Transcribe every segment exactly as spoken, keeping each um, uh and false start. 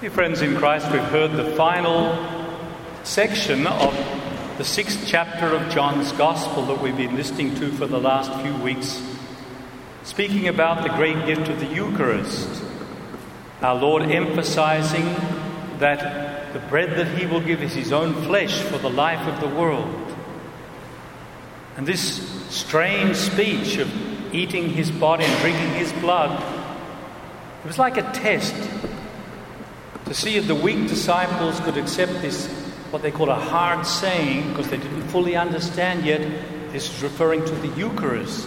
Dear friends in Christ, we've heard the final section of the sixth chapter of John's Gospel that we've been listening to for the last few weeks, speaking about the great gift of the Eucharist, our Lord emphasizing that the bread that he will give is his own flesh for the life of the world. And this strange speech of eating his body and drinking his blood, it was like a test to see if the weak disciples could accept this, what they call a hard saying, because they didn't fully understand yet. This is referring to the Eucharist.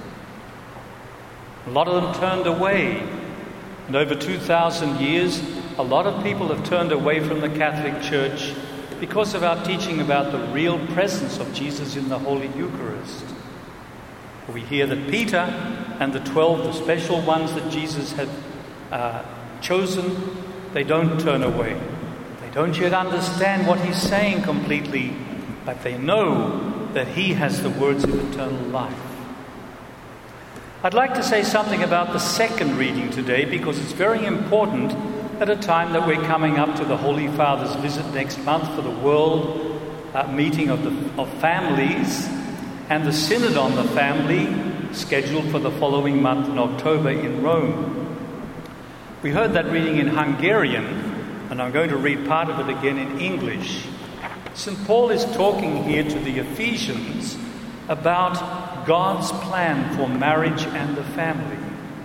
A lot of them turned away. And over two thousand years, a lot of people have turned away from the Catholic Church because of our teaching about the real presence of Jesus in the Holy Eucharist. We hear that Peter and the twelve, the special ones that Jesus had uh, chosen, they don't turn away. They don't yet understand what he's saying completely, but they know that he has the words of eternal life. I'd like to say something about the second reading today, because it's very important at a time that we're coming up to the Holy Father's visit next month for the World uh, Meeting of, the, of Families and the Synod on the Family, scheduled for the following month in October in Rome. We heard that reading in Hungarian, and I'm going to read part of it again in English. Saint Paul is talking here to the Ephesians about God's plan for marriage and the family.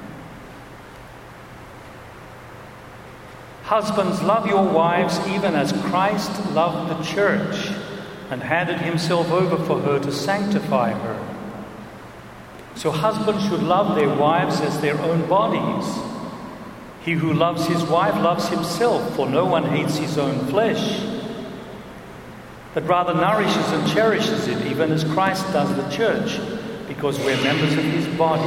Husbands, love your wives even as Christ loved the church and handed himself over for her to sanctify her. So husbands should love their wives as their own bodies. He who loves his wife loves himself, for no one hates his own flesh, but rather nourishes and cherishes it, even as Christ does the church, because we're members of his body.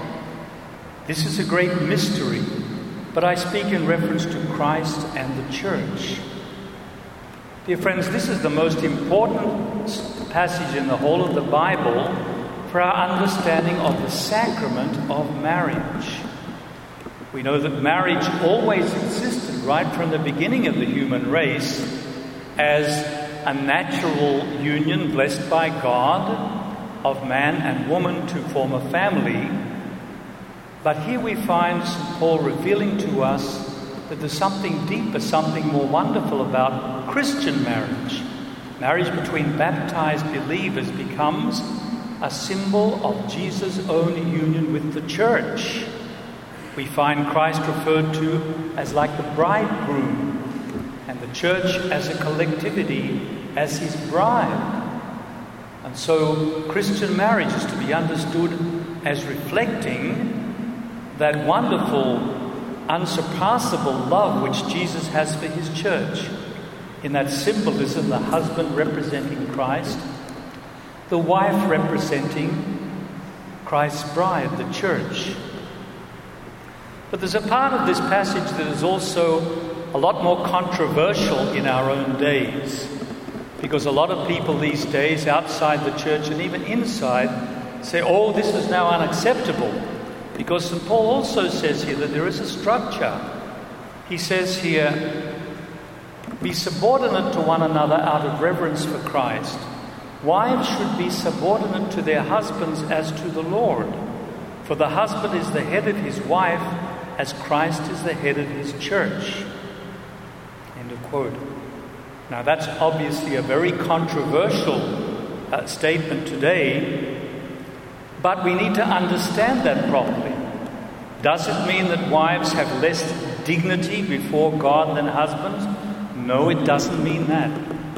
This is a great mystery, but I speak in reference to Christ and the church. Dear friends, this is the most important passage in the whole of the Bible for our understanding of the sacrament of marriage. We know that marriage always existed right from the beginning of the human race as a natural union blessed by God of man and woman to form a family. But here we find Saint Paul revealing to us that there's something deeper, something more wonderful about Christian marriage. Marriage between baptized believers becomes a symbol of Jesus' own union with the church. We find Christ referred to as like the bridegroom, and the church as a collectivity, as his bride. And so Christian marriage is to be understood as reflecting that wonderful, unsurpassable love which Jesus has for his church. In that symbolism, the husband representing Christ, the wife representing Christ's bride, the church. But there's a part of this passage that is also a lot more controversial in our own days, because a lot of people these days outside the church and even inside say, oh, this is now unacceptable, because Saint Paul also says here that there is a structure. He says here, be subordinate to one another out of reverence for Christ. Wives should be subordinate to their husbands as to the Lord, for the husband is the head of his wife, as Christ is the head of his church. End of quote. Now that's obviously a very controversial uh, statement today, but we need to understand that properly. Does it mean that wives have less dignity before God than husbands? No, it doesn't mean that.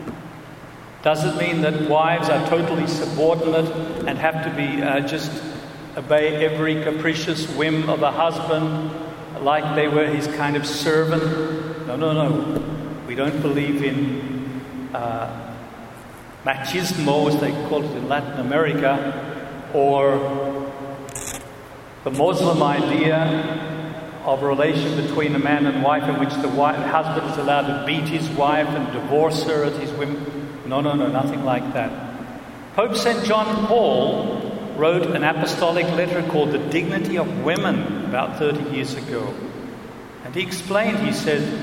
Does it mean that wives are totally subordinate and have to be uh, just obey every capricious whim of a husband, like they were his kind of servant? No, no, no. We don't believe in uh, machismo, as they call it in Latin America, or the Muslim idea of a relation between a man and wife in which the wife, husband is allowed to beat his wife and divorce her at his whim. No, no, no, nothing like that. Pope Saint John Paul wrote an apostolic letter called The Dignity of Women about thirty years ago. And he explained, he said,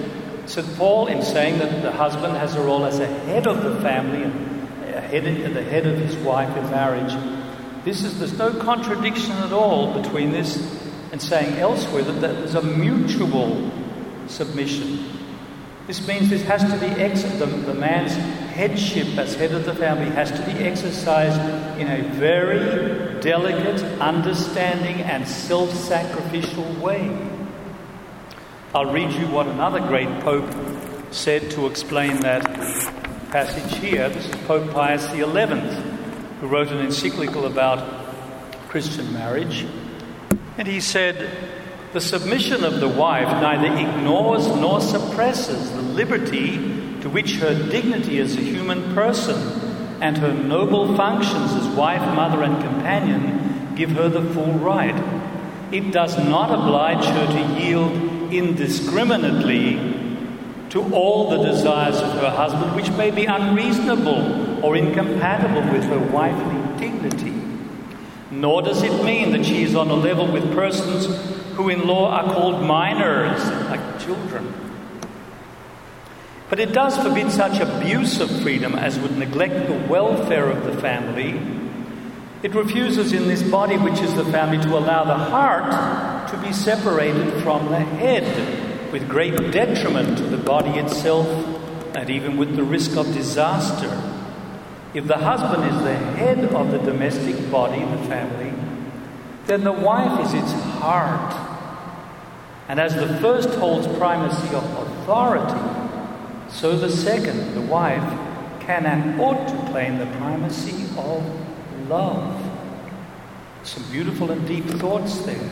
Saint Paul, in saying that the husband has a role as a head of the family and a head, the head of his wife in marriage, this is there's no contradiction at all between this and saying elsewhere that there's a mutual submission. This means this has to be ex- the, the man's headship as head of the family has to be exercised in a very delicate, understanding and self-sacrificial way. I'll read you what another great pope said to explain that passage here. This is Pope Pius the eleventh, who wrote an encyclical about Christian marriage. And he said, "The submission of the wife neither ignores nor suppresses the liberty to which her dignity as a human person and her noble functions as wife, mother and companion give her the full right. It does not oblige her to yield indiscriminately to all the desires of her husband, which may be unreasonable or incompatible with her wifely dignity. Nor does it mean that she is on a level with persons who in law are called minors, like children. But it does forbid such abuse of freedom as would neglect the welfare of the family. It refuses in this body, which is the family, to allow the heart to be separated from the head, with great detriment to the body itself and even with the risk of disaster. If the husband is the head of the domestic body, the family, then the wife is its heart. And as the first holds primacy of authority, so the second, the wife, can and ought to claim the primacy of love." Some beautiful and deep thoughts there.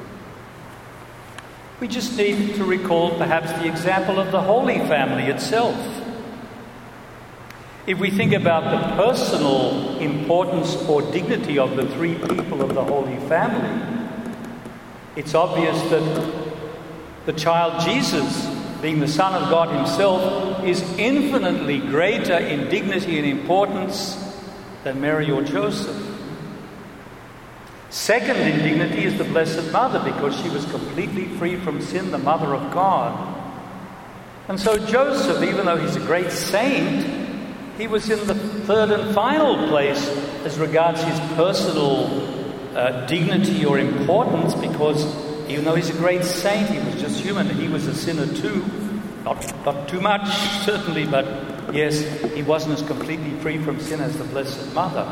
We just need to recall perhaps the example of the Holy Family itself. If we think about the personal importance or dignity of the three people of the Holy Family, it's obvious that the child Jesus, being the Son of God himself, is infinitely greater in dignity and importance than Mary or Joseph. Second in dignity is the Blessed Mother, because she was completely free from sin, the Mother of God. And so Joseph, even though he's a great saint, he was in the third and final place as regards his personal uh, dignity or importance, because even though he's a great saint, he was just human. He was a sinner too. Not, not too much, certainly, but yes, he wasn't as completely free from sin as the Blessed Mother.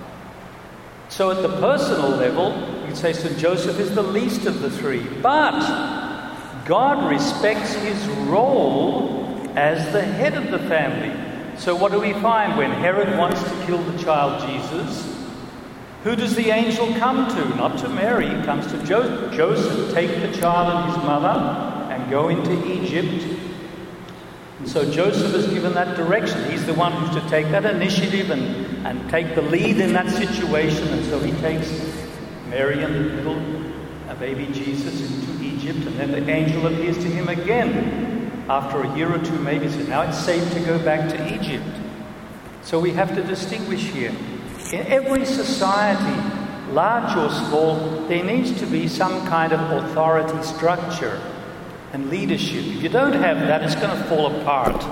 So at the personal level, you'd say Saint Joseph is the least of the three. But God respects his role as the head of the family. So what do we find when Herod wants to kill the child Jesus? Who does the angel come to? Not to Mary, he comes to jo- Joseph. Take the child and his mother and go into Egypt. And so Joseph is given that direction. He's the one who's to take that initiative and, and take the lead in that situation. And so he takes Mary and the little uh, baby Jesus into Egypt. And then the angel appears to him again after a year or two maybe. So now it's safe to go back to Egypt. So we have to distinguish here. In every society, large or small, there needs to be some kind of authority structure and leadership. If you don't have that, it's going to fall apart.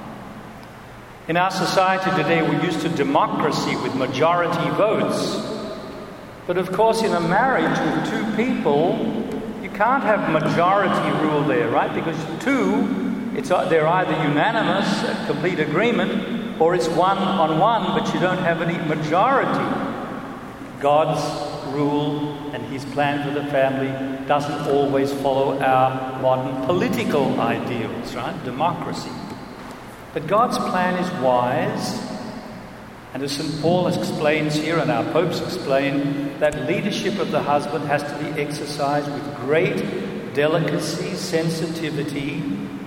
In our society today, we're used to democracy with majority votes. But of course, in a marriage with two people, you can't have majority rule there, right? Because two, it's they're either unanimous, a complete agreement, or it's one on one, but you don't have any majority. God's rule and his plan for the family doesn't always follow our modern political ideals, right? Democracy. But God's plan is wise, and as Saint Paul explains here, and our popes explain, that leadership of the husband has to be exercised with great delicacy, sensitivity.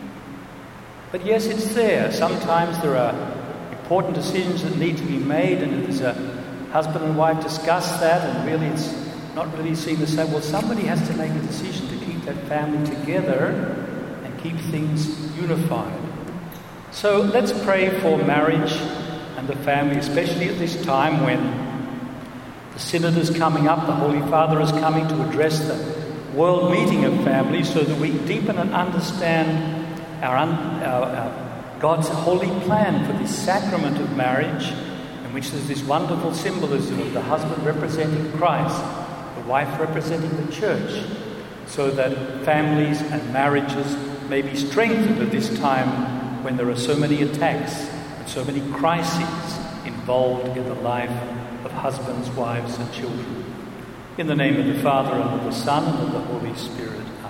But yes, it's there. Sometimes there are important decisions that need to be made, and if there's a husband and wife discuss that, and really it's not really seen to say, well, somebody has to make a decision to keep that family together and keep things unified. So let's pray for marriage and the family, especially at this time when the Synod is coming up, the Holy Father is coming to address the World Meeting of Families, so that we deepen and understand our, un, our, our God's holy plan for this sacrament of marriage, in which there's this wonderful symbolism of the husband representing Christ, the wife representing the church, so that families and marriages may be strengthened at this time when there are so many attacks and so many crises involved in the life of husbands, wives and children. In the name of the Father, and of the Son, and of the Holy Spirit.